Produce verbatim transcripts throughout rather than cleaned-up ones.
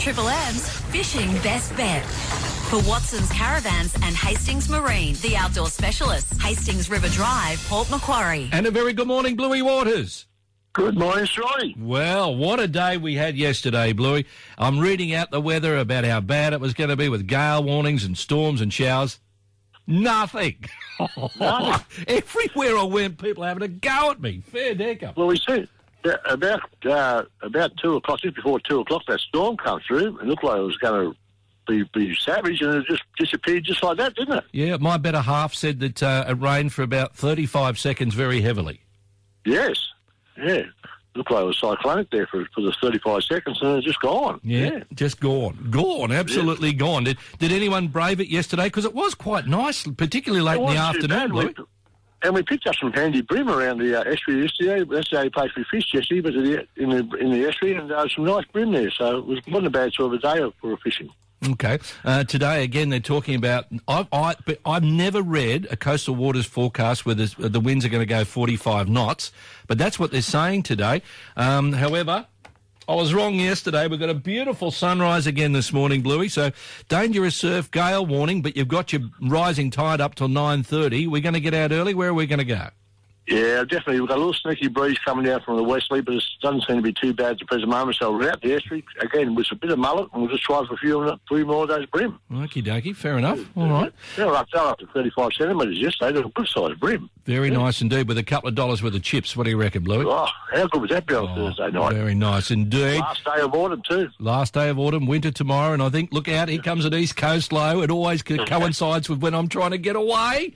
Triple M's Fishing Best Bet. For Watson's Caravans and Hastings Marine, the outdoor specialists, Hastings River Drive, Port Macquarie. And a very good morning, Bluey Waters. Good morning, Shorty. Well, what a day we had yesterday, Bluey. I'm reading out the weather about how bad it was going to be with gale warnings and storms and showers. Nothing. Nothing. Everywhere I went, people having a go at me. Fair dinkum. Well, we see about uh, about two o'clock, just before two o'clock, that storm come through. It looked like it was going to be, be savage, and it just disappeared just like that, didn't it? Yeah, my better half said that uh, it rained for about thirty-five seconds very heavily. Yes. Yeah. Looked like it was cyclonic there for, for the thirty-five seconds, and it's just gone. Yeah, yeah. just gone. Gone, absolutely yeah. gone. Did, did anyone brave it yesterday? Because it was quite nice, particularly late in the afternoon, Bluey. And we picked up some handy bream around the uh, estuary yesterday. That's the only place we fished yesterday, but in the, in the estuary, and there was some nice bream there, so it was wasn't a bad sort of a day for fishing. Okay. Uh, today, again, they're talking about... I, I, but I've never read a coastal waters forecast where the winds are going to go forty-five knots, but that's what they're saying today. Um, however, I was wrong yesterday. We've got a beautiful sunrise again this morning, Bluey, so dangerous surf, gale warning, but you've got your rising tide up till nine thirty. We're going to get out early. Where are we going to go? Yeah, definitely. We've got a little sneaky breeze coming down from the westerly, but it doesn't seem to be too bad at the present moment. So we're out the estuary, again, with a bit of mullet, and we'll just try for a few, three more of those brim. Okie dokie, fair enough. All right. They're up, they're up to thirty-five centimetres yesterday. They're a good-sized brim. Very yeah. nice indeed, with a couple of dollars worth of chips. What do you reckon, Bluey? Oh, how good would that be on oh, Thursday night? Very nice indeed. Last day of autumn, too. Last day of autumn, winter tomorrow, and I think, look out, here comes an East Coast low. It always coincides with when I'm trying to get away.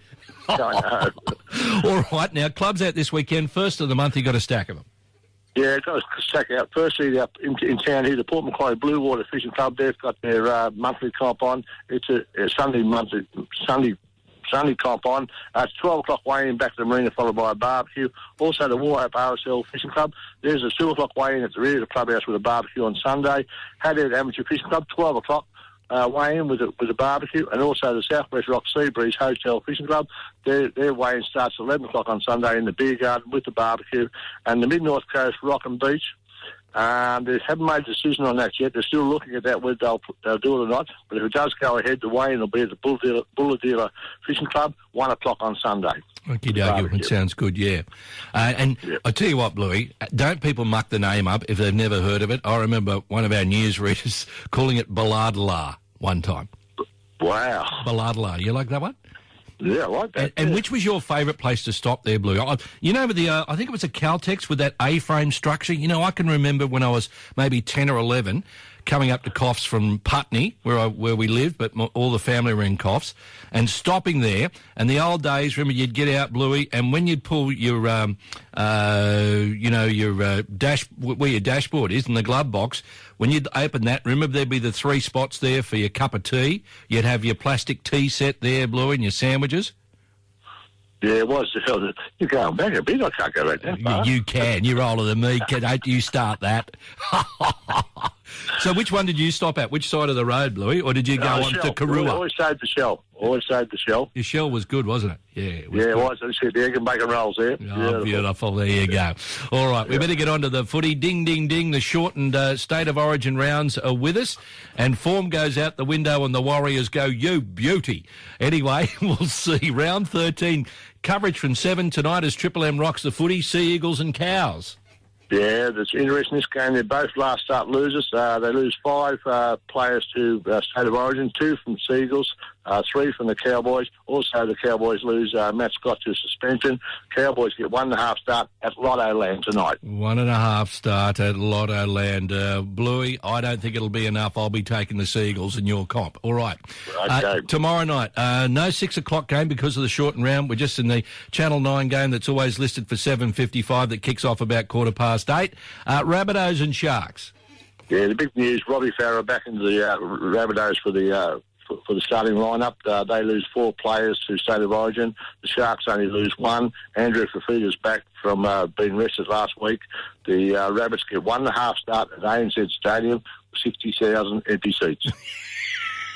I know. All right, now, clubs out this weekend. First of the month, you've got a stack of them. Yeah, got to stack out. Firstly, up in, in town here, the Port Macquarie Blue Water Fishing Club, they've got their uh, monthly comp on. It's a, a Sunday monthly, Sunday Sunday comp on. Uh, it's twelve o'clock weigh-in back to the marina, followed by a barbecue. Also, the Warhope R S L Fishing Club. There's a two o'clock weigh-in at the rear of the clubhouse with a barbecue on Sunday. Hathead Amateur Fishing Club, twelve o'clock. Uh, weigh-in with a, with a barbecue, and also the Southwest Rock Sea Breeze Hotel Fishing Club. Their, their weigh-in starts at eleven o'clock on Sunday in the beer garden with the barbecue. And the Mid-North Coast Rock and Beach, um, they haven't made a decision on that yet. They're still looking at that, whether they'll, they'll do it or not. But if it does go ahead, the weigh-in will be at the Bull Dealer, Buller Dealer Fishing Club, one o'clock on Sunday. Okie dokie, it sounds good, yeah. Uh, and yeah. I tell you what, Bluey, don't people muck the name up if they've never heard of it. I remember one of our newsreaders calling it Balladla one time. Wow. Balladla. You like that one? Yeah, I like that. And, yeah. and which was your favourite place to stop there, Blue? I, you know, with the uh, I think it was a Caltex with that A-frame structure. You know, I can remember when I was maybe ten or eleven coming up to Coffs from Putney, where I, where we lived, but m- all the family were in Coffs, and stopping there. And the old days, remember, you'd get out, Bluey, and when you'd pull your, um, uh, you know, your uh, dash, where your dashboard is in the glove box, when you'd open that, remember there'd be the three spots there for your cup of tea. You'd have your plastic tea set there, Bluey, and your sandwiches. Yeah, it was. You're going back a bit. I can't go back that far. You, you can. You're older than me. Don't you start that. So which one did you stop at? Which side of the road, Bluey? Or did you go uh, on shell. to Karua? We always saved the shell. Always saved the shell. Your shell was good, wasn't it? Yeah, it was Yeah, good. it was. I said the egg and bacon rolls there. Oh, beautiful. beautiful. There you go. All right, we better get on to the footy. Ding, ding, ding. The shortened uh, State of Origin rounds are with us, and form goes out the window and the Warriors go, you beauty. Anyway, we'll see. Round thirteen, coverage from seven tonight as Triple M rocks the footy, Sea Eagles and Cows. Yeah, that's interesting. This game, they're both last start losers. Uh, they lose five uh, players to uh, State of Origin, two from Seagulls, uh, three from the Cowboys. Also, the Cowboys lose uh, Matt Scott to suspension. Cowboys get one and a half start at Lotto Land tonight. One and a half start at Lotto Land. Uh, Bluey, I don't think it'll be enough. I'll be taking the Seagulls in your comp. All right. Okay. Uh, tomorrow night, uh, no six o'clock game because of the shortened round. We're just in the Channel nine game that's always listed for seven fifty-five that kicks off about quarter past eight. Uh, Rabbitohs and Sharks. Yeah, the big news, Robbie Farah back into the uh, Rabbitohs for the uh, for, for the starting lineup. Uh, they lose four players to State of Origin. The Sharks only lose one. Andrew Fafita's back from uh, being rested last week. The uh, Rabbits get one and a half start at A N Z Stadium, sixty thousand empty seats.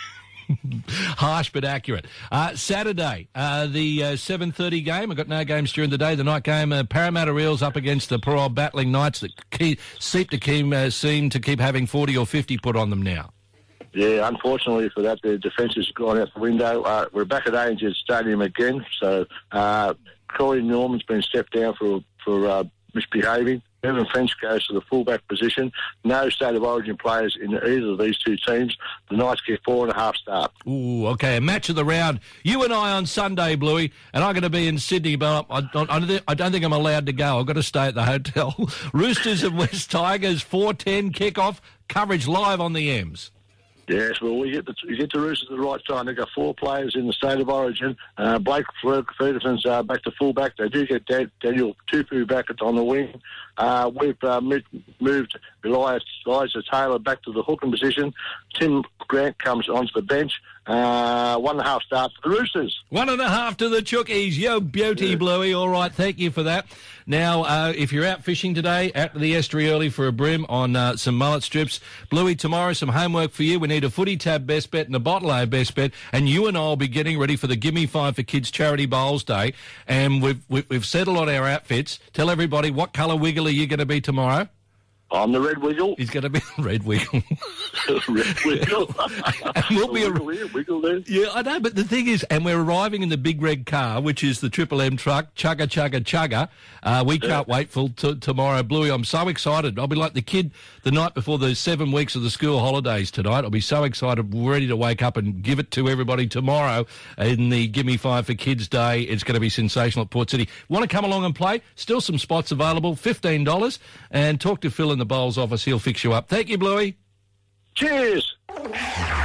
Harsh but accurate. Uh, Saturday, uh, the uh, seven thirty game. I've got no games during the day. The night game, uh, Parramatta Eels up against the poor old battling Knights that keep, seem, to keep, uh, seem to keep having forty or fifty put on them now. Yeah, unfortunately for that, their defence has gone out the window. Uh, we're back at A N Z Stadium again, so uh, Corey Norman's been stepped down for, for uh, misbehaving. Evan French goes to the fullback position. No State of Origin players in either of these two teams. The Knights get four and a half start. Ooh, okay, a match of the round. You and I on Sunday, Bluey, and I'm going to be in Sydney, but I don't, I don't, think, I don't think I'm allowed to go. I've got to stay at the hotel. Roosters and West Tigers, four ten kickoff, coverage live on the M's. Yes, well, we get the we get the Roosters at the right time. They've got four players in the State of Origin. Uh, Blake Ferguson's uh, back to fullback. They do get Dan- Daniel Tupu back on the wing. Uh, we've uh, moved Elias Eliza Taylor back to the hooking position. Tim Grant comes onto the bench. Uh, one and a half start for the Roosters. One and a half to the Chookies. Yo, beauty, yeah. Bluey. All right, thank you for that. Now, uh, if you're out fishing today, out to the estuary early for a brim on uh, some mullet strips. Bluey, tomorrow, some homework for you. We need a footy tab best bet and a bottle O best bet, and you and I will be getting ready for the Gimme Five for Kids Charity Bowls Day, and we've, we've, we've settled on our outfits. Tell everybody what colour wiggle are you going to be tomorrow? I'm the red wiggle. He's going to be the red wiggle. Red wiggle. And we'll be a wiggle here, wiggle there. Yeah, I know, but the thing is, and we're arriving in the big red car, which is the Triple M truck, chugga, chugga, chugga. Uh, we yeah. can't wait for t- tomorrow, Bluey. I'm so excited. I'll be like the kid the night before the seven weeks of the school holidays tonight. I'll be so excited, ready to wake up and give it to everybody tomorrow in the Gimme Five for Kids Day. It's going to be sensational at Port City. Want to come along and play? Still some spots available, fifteen dollars. And talk to Phil in the Bowls office. He'll fix you up. Thank you, Bluey. Cheers.